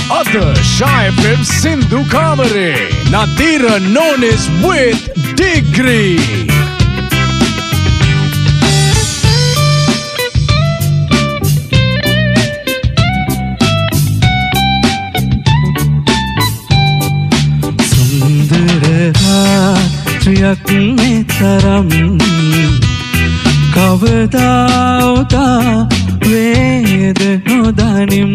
Other Shy FM Sindhu Kavare. Nadira known as with Degree. යක් මෙතරම් කවදා උදා වේද නොදනිම්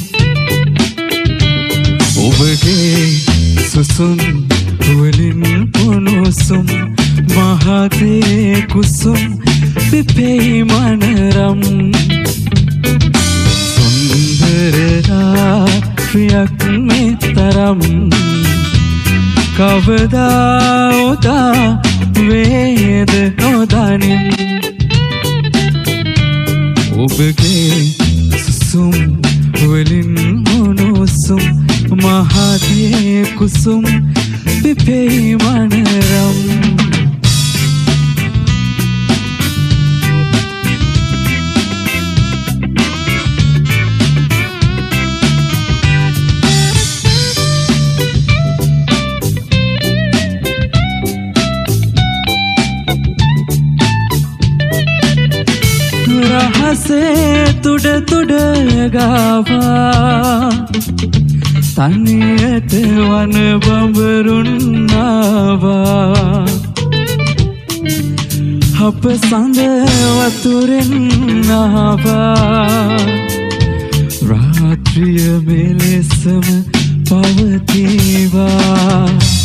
ඔබගේ සුසුම් වලින් පුනුසුම් මහතේ කුසුම් පිපෙයි මනරම් සුන්දරාත්‍රියක් මෙතරම් කවදා උදා වේද නොදනිම් ඔබගේ සුසුම් වලින් උණුසුම් මහතේ කුසුම් පිපෙයි මනරම් රහසේ තුඩ තුඩ ගාවා තනියට වන බඹරුන් ආවා අප සඳ වතුරෙන් ආවා රාත්‍රිය මෙලෙසම පවතිවා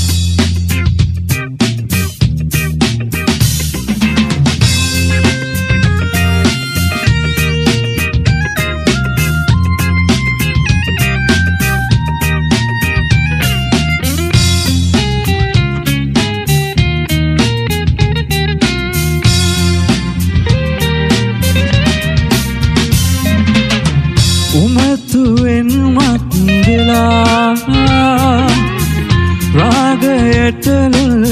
උමතුවෙන් මත් වෙලා රාගයට ලුල්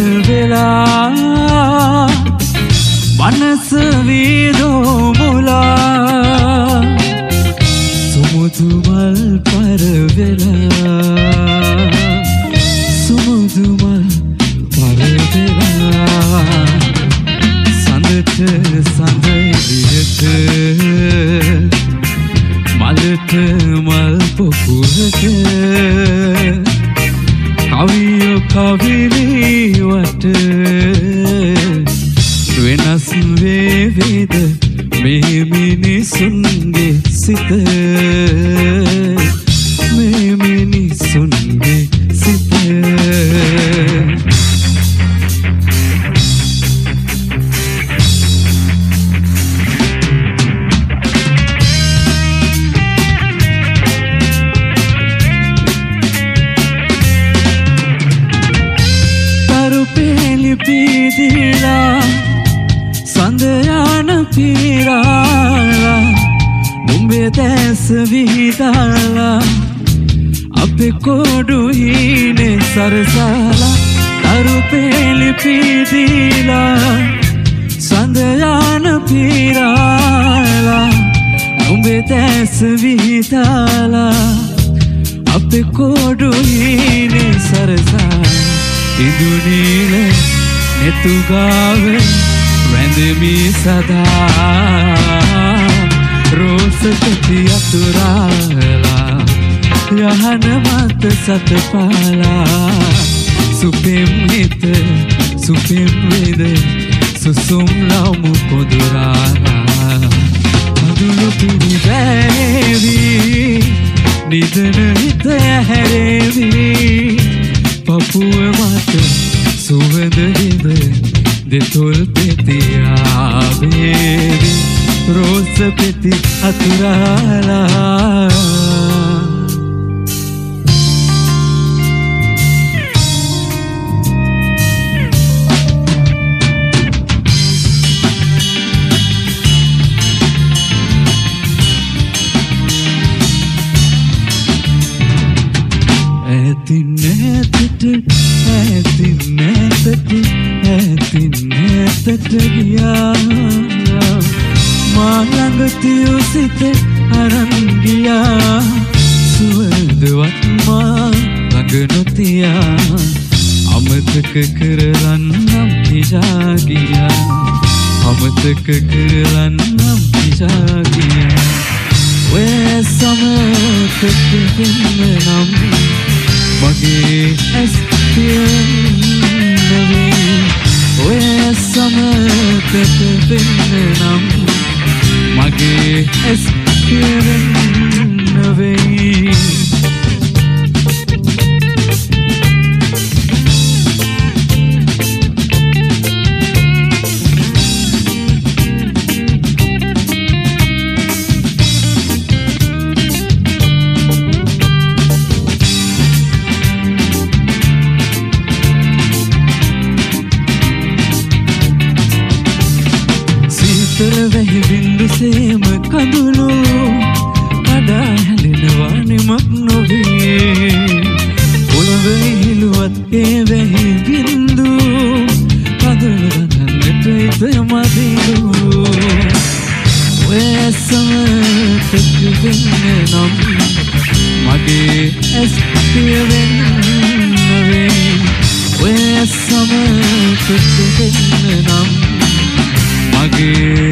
වෙලා මනස වීදෝ මුලා සුමුදු මල් පර වෙලා සුමුදු මල් පර වෙලා සඳට සඳ එළියට මලට මල් පොකුරට කවියෝ කවිලිවට වෙනස් වේවිද මේ මිනිසුන්ගේ සිත මේ මිනිසුන්ගේ සිත පිදිලා සඳයන පිරාලා නුඹේ දැස විහිදාලා අපේ කොඩු හීනේ සරසාලා තරු පෙළි පිදිලා සඳයන පිරාලා නුඹේ දැස විහිදාලා අපේ කොඩු හීනේ සරසාලා ඉදුනීල නෙතුගාව රැඳමි සදා රෝසකති අතුරාලා යහන මත සතපාලා සුපෙම් හිත සුපෙම් වේද සුසුම් ලවමු පොදුරාලා අදුළු පිරිවැවි නිදන හිත හැරේවි පපුුව මත සුවඳ හිද දෙතොල් පෙතියාවේවි රෝස පෙති අතුරාලා ඇතිනැතට ගියා මා ළඟ තියූ සිත අරන් ගියා සුවඳවත් තියා අමතක කරලන්නම් පිටා ගියා අමතක කරලන්නම් පිටා ගියා ඔය සමතක වෙන්නම් මගේ ඇස් පියන්නේ ඔය සමතක වෙන්නම් මගේ ඇස් පියන්නේ වෙහි බින්දු සේම කඳුළු කඩා හැලෙනවා නිමක් නොවේ පොළොවේ හිලුවත් ඒ වෙහි බින්දු කඳුළු ගන්නට ඉතමදිලු ඔය සමතක වෙන්නම් මගේ ඇස් පියවෙන්නේ ඔය සමතක වෙන්නම් මගේ